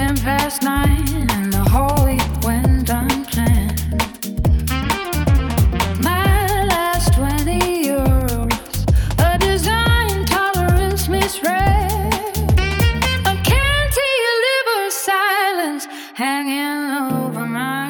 10 past 9 and the whole week went unplanned. My last 20 euros, a design tolerance misread, a cantilever silence hanging over my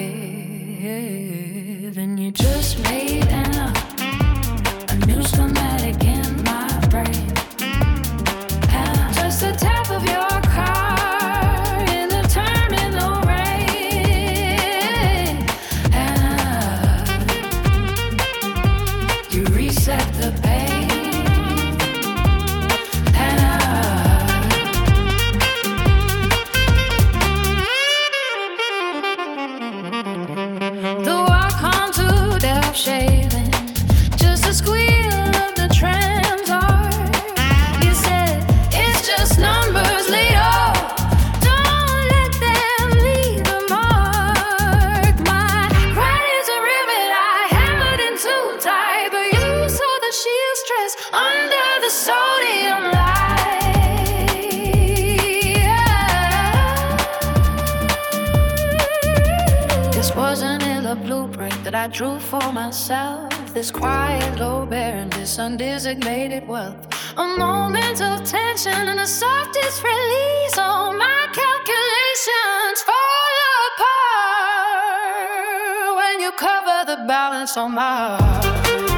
head. And you just made a new schematic in my brain. And just the tap of your car in the terminal rain. And you reset the pain. The walk home to Delft shaving, just a squeal of the trams are. You said it's just numbers later. Don't let them leave a mark. My pride is a rivet I hammered in too tight, but you saw the shield stress under the sodium light. This wasn't in a blueprint that I drew for myself. This quiet, low barrenness, undesignated wealth. A moment of tension and the softest release. All my calculations fall apart when you cover the balance on my heart.